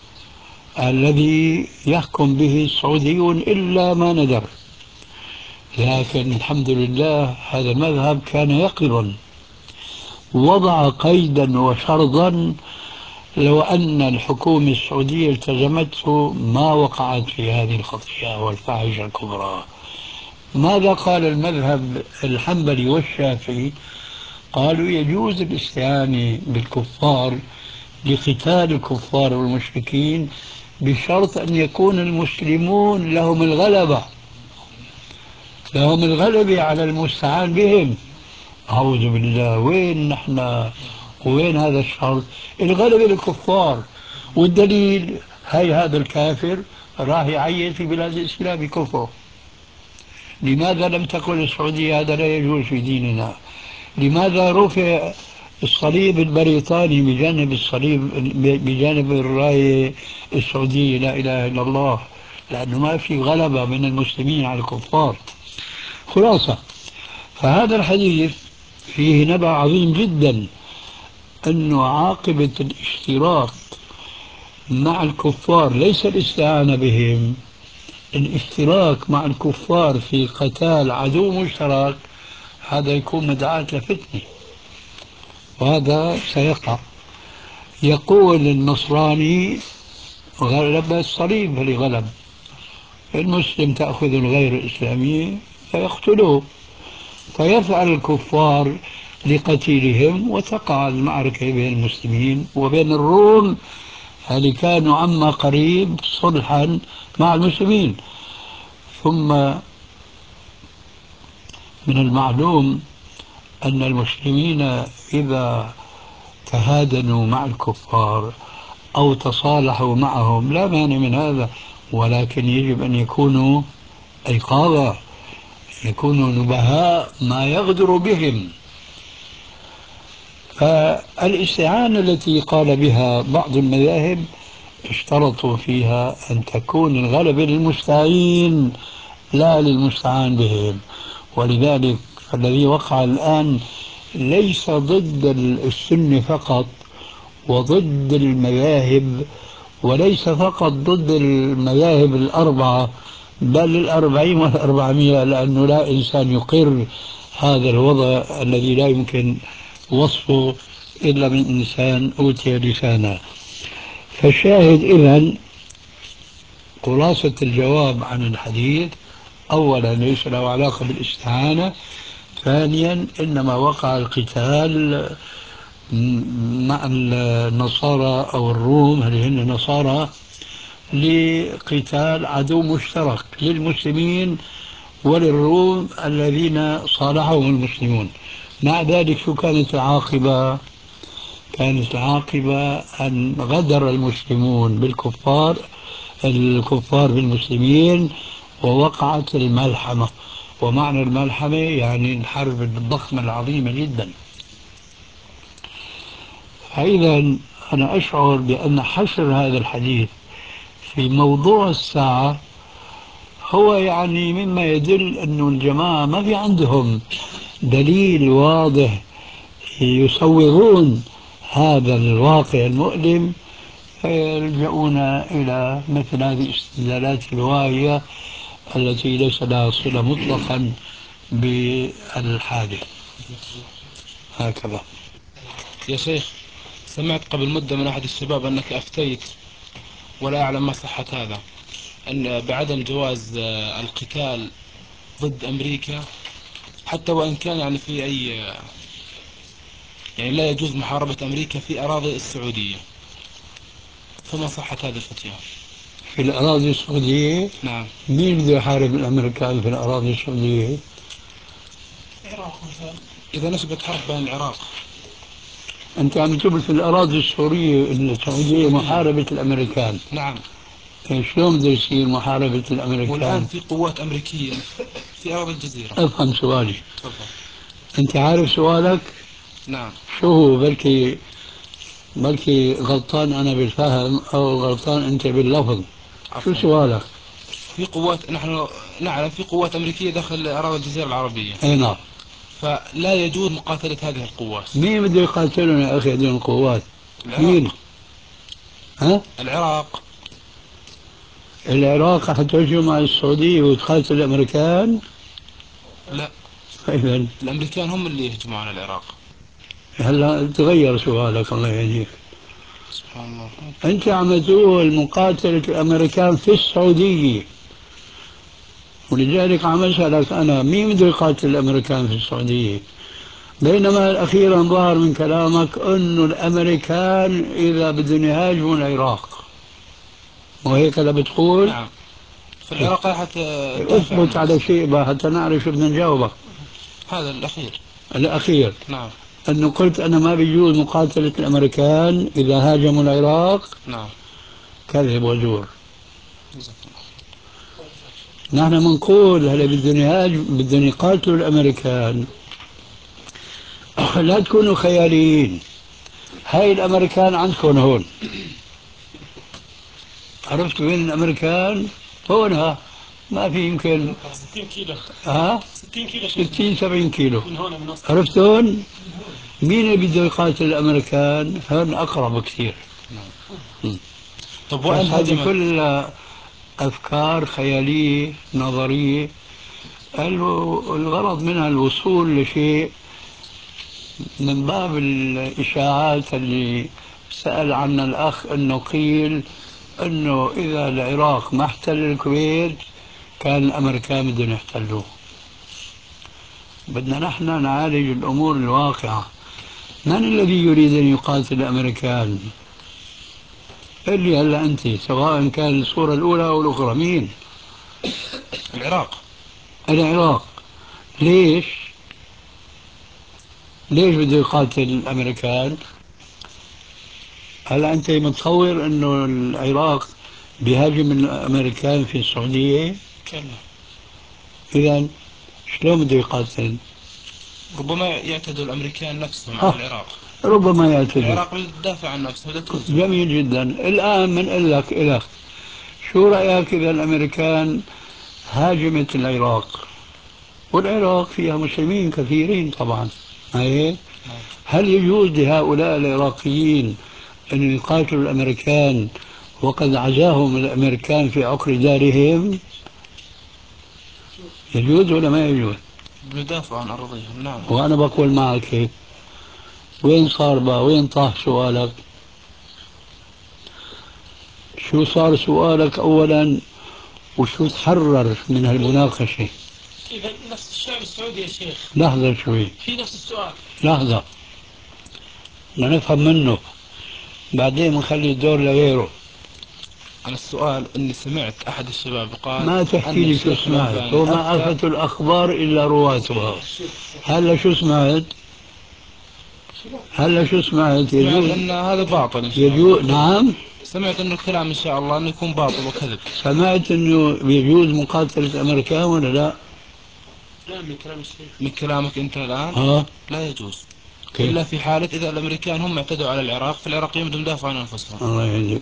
Speaker 3: الذي يحكم به السعوديون إلا ما ندر، لكن الحمد لله هذا المذهب كان يقظا، وضع قيدا وشرطا لو أن الحكومة السعودية التزمته ما وقعت في هذه الخطيئة والفاحشة الكبرى. ماذا قال المذهب الحنبلي والشافعي؟ قالوا يجوز الاستعانة بالكفار لقتال الكفار والمشركين بشرط أن يكون المسلمون لهم الغلبة، لهم الغلبة على المستعان بهم. أعوذ بالله، وين نحن وين هذا الشرط؟ الغلبة للكفار، والدليل هي هذا الكافر راح يعين في بلاد الإسلام كفر. لماذا لم تقل السعودية هذا لا يجوز في ديننا؟ لماذا رفع الصليب البريطاني بجانب الصليب بجانب الراية السعودية لا إله إلا الله؟ لأنه ما في غلبة من المسلمين على الكفار. خلاصة، فهذا الحديث فيه نبأ عظيم جدا أنه عاقبة الاشتراك مع الكفار ليس الاستعانة بهم، الاشتراك مع الكفار في قتال عدو مشترك، هذا يكون مدعاة لفتنة، وهذا سيقع. يقول النصراني غلب الصليب فلغلب، المسلم تأخذ الغير الإسلامي فيقتلوه، فيفعل الكفار لقتيلهم وتقع المعركة بين المسلمين وبين الروم اللي كانوا عما قريب صلحا مع المسلمين. ثم من المعلوم أن المسلمين إذا تهادنوا مع الكفار أو تصالحوا معهم لا مانع من هذا، ولكن يجب أن يكونوا أيقاظة، يكونوا نبهاء ما يغدر بهم. فالاستعانة التي قال بها بعض المذاهب اشترطوا فيها أن تكون الغلبة للمستعين لا للمستعان بهم، ولذلك الذي وقع الآن ليس ضد السنة فقط وضد المذاهب، وليس فقط ضد المذاهب الأربعة بل الأربعين والأربعمية، لأنه لا إنسان يقر هذا الوضع الذي لا يمكن وصفه إلا من إنسان أوتي لسانا. فالشاهد إذن خلاصة الجواب عن الحديث: أولا ليس له علاقة بالاستعانة، ثانيا إنما وقع القتال مع النصارى أو الروم اللي هن نصارى لقتال عدو مشترك للمسلمين وللروم الذين صالحهم المسلمون. مع ذلك شو كانت العاقبة؟ كانت العاقبة أن غدر المسلمون بالكفار الكفار بالمسلمين ووقعت الملحمة. ومعنى الملحمة يعني الحرب الضخمة العظيمة جدا. فإذا أنا أشعر بأن حشر هذا الحديث في موضوع الساعة هو يعني مما يدل أن الجماعة ما في عندهم دليل واضح يصورون هذا الواقع المؤلم، فيلجؤون إلى مثل هذه الاستدلالات الواهية التي ليس لها صلة مطلقا بالحادث. هكذا.
Speaker 4: يا شيخ، سمعت قبل مدة من أحد الشباب أنك أفتيت، ولا أعلم ما صحة هذا، أن بعدم جواز القتال ضد أمريكا حتى وإن كان يعني في أي يعني لا يجوز محاربة أمريكا في أراضي السعودية، فما صحة هذه الفتوى؟
Speaker 3: في الأراضي السعودية؟
Speaker 4: نعم.
Speaker 3: مين بده يحارب الأمريكان في الأراضي السعودية؟
Speaker 4: العراق مثلا. إذا نشبت حرب بين العراق.
Speaker 3: أنت عم تقول في الأراضي السورية السعودية محاربة الأمريكان.
Speaker 4: نعم.
Speaker 3: شلون بده يصير محاربة الأمريكان؟
Speaker 4: والآن في قوات أمريكية في أراضي الجزيرة.
Speaker 3: افهم سؤالي.
Speaker 4: تفضل.
Speaker 3: أنت عارف سؤالك؟
Speaker 4: نعم.
Speaker 3: شو هو؟ بلكي بلكي غلطان أنا بالفهم أو غلطان أنت باللفظ.
Speaker 4: عفوا.
Speaker 3: شو سؤالك؟
Speaker 4: في قوات، نحن نعلم في قوات أمريكية داخل أراضي الجزيرة العربية.
Speaker 3: أي نعم.
Speaker 4: فلا يجوز مقاتلة هذه القوات.
Speaker 3: مين بده يقاتلون يا أخي هذول القوات؟
Speaker 4: العراق.
Speaker 3: مين؟ ها؟
Speaker 4: العراق.
Speaker 3: العراق حتهجم على السعودية وتقاتل الأمريكان؟
Speaker 4: لا.
Speaker 3: إذن
Speaker 4: الأمريكان هم اللي يهجموا على العراق.
Speaker 3: هلا تغير سؤالك الله يهديك.
Speaker 4: سبحان الله.
Speaker 3: أنت عم تقول مقاتلة الأمريكان في السعودية، ولذلك عم أسألك أنا مين بده يقاتل الأمريكان في السعودية؟ بينما أخيرا ظهر من كلامك أنه الأمريكان إذا بدهم يهاجموا العراق، وهيك لا بتقول؟
Speaker 4: نعم. فالعراق حتى تدافع عن
Speaker 3: اثبت على
Speaker 4: نفسها.
Speaker 3: شيء بقى حتى نعرف شو بدنا نجاوبك.
Speaker 4: هذا الأخير.
Speaker 3: الأخير.
Speaker 4: نعم.
Speaker 3: أنه قلت أنا ما بيجوز مقاتلة الأمريكان إذا هاجموا العراق.
Speaker 4: نعم.
Speaker 3: كذب وزور.
Speaker 4: جزاك الله.
Speaker 3: نحن بنقول هلا بدهم يهاجم بدهم يقاتلوا الأمريكان. لا تكونوا خياليين. هاي الأمريكان عندكم هون. عرفت وين الأمريكان؟ هونها ما في يمكن
Speaker 2: ستين كيلو.
Speaker 3: ها
Speaker 2: ستين كيلو.
Speaker 3: ستين سبعين كيلو.
Speaker 2: من هون من وسط.
Speaker 3: عرفتون؟ مين اللي بده يقاتل الأمريكان؟ هن أقرب كثير.
Speaker 4: طب
Speaker 3: بس
Speaker 4: وإن
Speaker 3: هذه
Speaker 4: هجمت
Speaker 3: كلها أفكار خيالية نظرية، الغرض منها الوصول لشيء من باب الإشاعات اللي سأل عنها الأخ، أنه قيل أنه إذا العراق ما احتل الكويت كان الأمريكان بدهم يحتلوه. بدنا نحن نعالج الأمور الواقعة. من الذي يريد أن يقاتل الأمريكان؟ قل لي هلا أنت، سواء كان الصورة الأولى أو الأخرى، مين؟
Speaker 4: العراق.
Speaker 3: العراق. ليش؟ ليش بده يقاتل الأمريكان؟ هلا أنت متصور أنه العراق بيهاجم الأمريكان في السعودية؟
Speaker 4: كلا.
Speaker 3: إذا شلون بده يقاتل؟
Speaker 4: ربما يعتدوا الأمريكان نفسهم على
Speaker 3: ها،
Speaker 4: العراق.
Speaker 3: ربما يعتدوا.
Speaker 4: العراق بتدافع عن نفسها بدها تهجم.
Speaker 3: جميل جدا. الآن بنقول لك إلك، شو رأيك إذا الأمريكان هاجمت العراق؟ والعراق فيها مسلمين كثيرين طبعا، هيك؟ هل يجوز لهؤلاء العراقيين أن يقاتلوا الأمريكان وقد عزاهم الأمريكان في عقر دارهم؟ يجوز ولا ما يجوز؟
Speaker 4: بيدافعوا عن أراضيهم. نعم.
Speaker 3: وأنا بقول معك هيك. وين صار بقى؟ وين طاح سؤالك؟ شو صار سؤالك أولا، وشو تحرر من هالمناقشة؟
Speaker 2: إذا نفس الشعب السعودي يا شيخ.
Speaker 3: لحظة شوي،
Speaker 2: في نفس السؤال.
Speaker 3: لحظة لنفهم منه، بعدين بنخلي الدور لغيره.
Speaker 4: أنا السؤال إني سمعت أحد الشباب قال
Speaker 3: ما تحكي
Speaker 4: أن
Speaker 3: لي شو
Speaker 4: الشيخ
Speaker 3: سمعت،
Speaker 4: الألباني
Speaker 3: وما
Speaker 4: أفتى.
Speaker 3: آفة الأخبار إلا رواتها. هلا شو سمعت؟ هلا شو سمعت؟
Speaker 4: سمعت
Speaker 3: يجوز
Speaker 4: أن هذا باطل إن شاء
Speaker 3: يجوز
Speaker 4: الله.
Speaker 3: نعم.
Speaker 4: سمعت أن الكلام إن شاء الله أنه يكون باطل وكذب.
Speaker 3: سمعت انه يجوز مقاتلة الامريكان ولا لا؟
Speaker 2: لا، من كلام الشيخ.
Speaker 4: من كلامك أنت الآن
Speaker 3: ها؟
Speaker 4: لا يجوز.
Speaker 3: كيف؟
Speaker 4: إلا في حالة إذا الأمريكان هم اعتدوا على العراق، فالعراقيين بدهم يدافعوا عن أنفسهم.
Speaker 3: الله يهديك.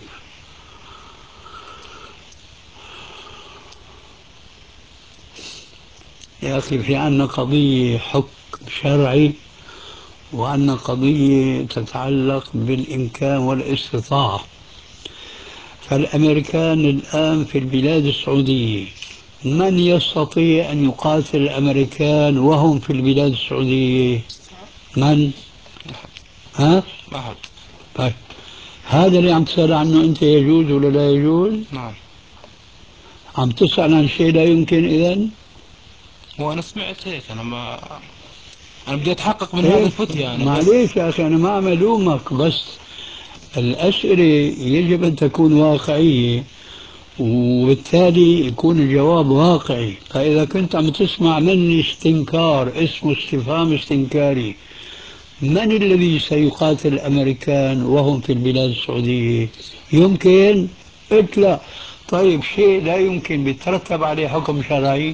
Speaker 3: يا أخي في عنا قضية حكم شرعي، وعنا قضية تتعلق بالإمكان والاستطاعة. فالأمريكان الآن في البلاد السعودية، من يستطيع أن يقاتل الأمريكان وهم في البلاد السعودية؟ من؟ ها؟
Speaker 4: ما حد.
Speaker 3: طيب، هذا اللي عم تسأل عنه أنت يجوز ولا لا يجوز؟
Speaker 4: نعم.
Speaker 3: عم تسأل عن شيء لا يمكن إذن؟
Speaker 4: وأنا سمعت هيك. أنا ما أنا بدي أتحقق من هذا
Speaker 3: كيف؟
Speaker 4: الفتية أنا بس.
Speaker 3: معليش يا أخي، أنا ما عم ألومك، بس الأسئلة يجب أن تكون واقعية، وبالتالي يكون الجواب واقعي. فإذا كنت عم تسمع مني استنكار اسمه استفهام استنكاري، من الذي سيقاتل الأمريكان وهم في البلاد السعودية؟ يمكن؟ قلت لا. طيب شيء لا يمكن بيترتب عليه حكم شرعي؟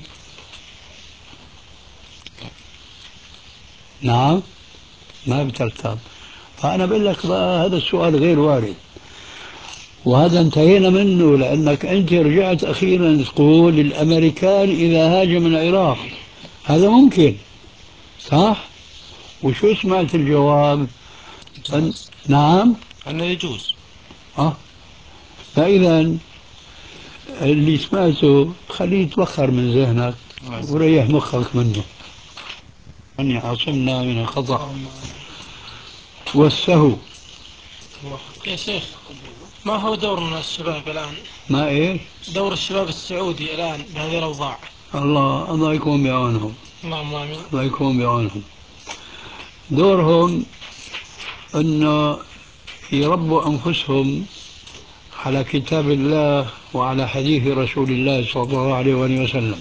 Speaker 3: نعم، ما بترتب. فأنا بقول لك بقى هذا السؤال غير وارد، وهذا انتهينا منه، لأنك أنت رجعت أخيرا تقول الأمريكان إذا هاجم العراق، هذا ممكن صح؟ وشو سمعت الجواب؟ أن...
Speaker 4: جائز.
Speaker 3: نعم.
Speaker 4: أنه يجوز.
Speaker 3: أه. فإذا اللي سمعته خليه يتبخر من ذهنك وريح مخك منه. أن يعصمنا من الخطأ والسهو.
Speaker 2: يا شيخ، ما هو دورنا الشباب الآن؟
Speaker 3: ما إيش؟
Speaker 2: دور الشباب السعودي الآن بهذه الأوضاع.
Speaker 3: الله الله يكون بعونهم.
Speaker 2: اللهم آمين.
Speaker 3: الله يكون بعونهم. دورهم أنه يربوا أنفسهم على كتاب الله وعلى حديث رسول الله صلى الله عليه وآله وسلم،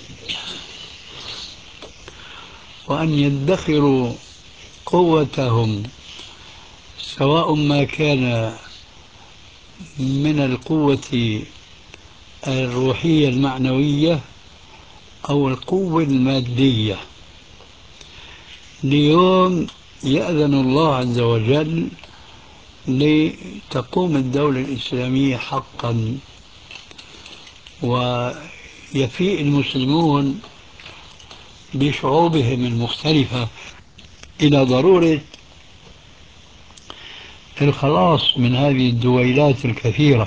Speaker 3: وأن يدخروا قوتهم، سواء ما كان من القوة الروحية المعنوية أو القوة المادية، ليوم يأذن الله عز وجل لتقوم الدولة الإسلامية حقا، ويفيء المسلمون بشعوبهم المختلفة إلى ضرورة الخلاص من هذه الدويلات الكثيرة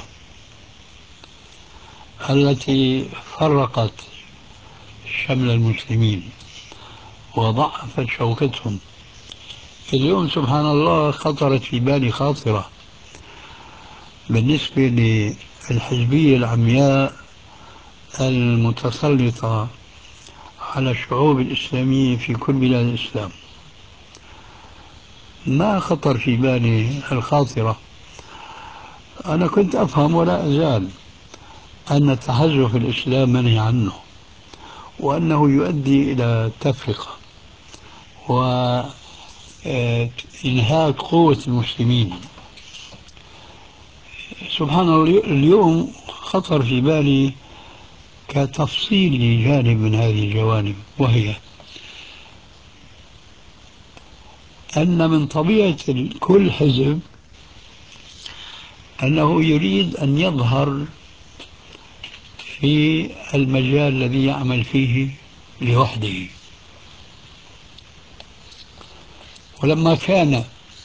Speaker 3: التي فرقت شمل المسلمين وضعفت شوكتهم. اليوم سبحان الله خطرت في بالي خاطرة بالنسبة للحزبية العمياء المتسلطة على الشعوب الإسلامية في كل بلاد الإسلام. ما خطر في بالي الخاطرة، أنا كنت أفهم ولا أزال أن التحزب الإسلام منهي عنه، وأنه يؤدي إلى تفرقة وإنهاك قوة المسلمين. سبحان الله اليوم خطر في بالي كتفصيل لجانب من هذه الجوانب، وهي أن من طبيعة كل حزب أنه يريد أن يظهر في المجال الذي يعمل فيه لوحده. ولما كان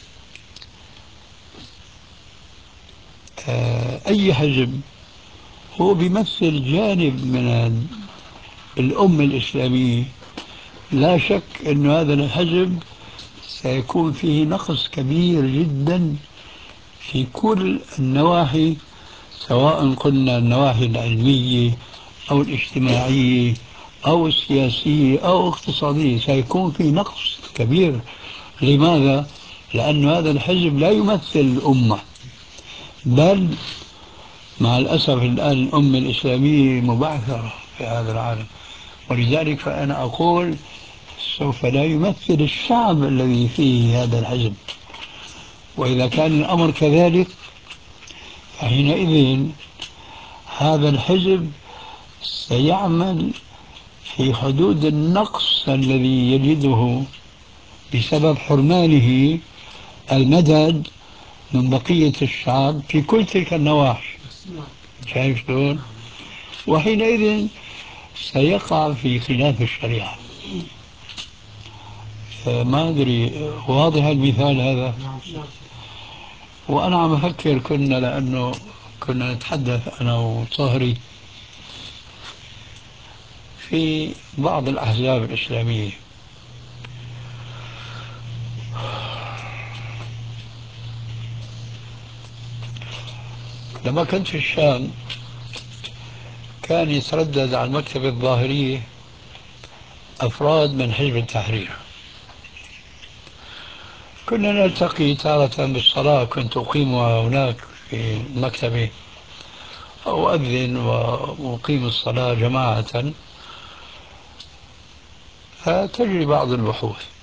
Speaker 3: أي حزب هو بيمثل جانب من الأمة الإسلامية، لا شك أن هذا الحزب سيكون فيه نقص كبير جدا في كل النواحي، سواء قلنا النواحي العلمية أو الاجتماعية أو السياسية أو الاقتصادية، سيكون في نقص كبير. لماذا؟ لأن هذا الحزب لا يمثل الأمة، بل مع الأسف الآن الأمة الإسلامية مبعثرة في هذا العالم، ولذلك فأنا أقول سوف لا يمثل الشعب الذي فيه هذا الحزب. وإذا كان الأمر كذلك فحينئذ هذا الحزب سيعمل في حدود النقص الذي يجده بسبب حرمانه المدد من بقية الشعب في كل تلك النواحي. شايف شلون؟ وحينئذ سيقع في خلاف الشريعة. ما أدري واضح المثال هذا؟ وأنا عم أفكر كنا لأنه كنا نتحدث أنا وصهري في بعض الأحزاب الإسلامية. لما كنت في الشام كان يتردد على المكتبة الظاهرية أفراد من حزب التحرير. كنا نلتقي تارة بالصلاة، كنت أقيمها هناك في المكتبة أو أذن وأقيم الصلاة جماعة، فتجري بعض البحوث.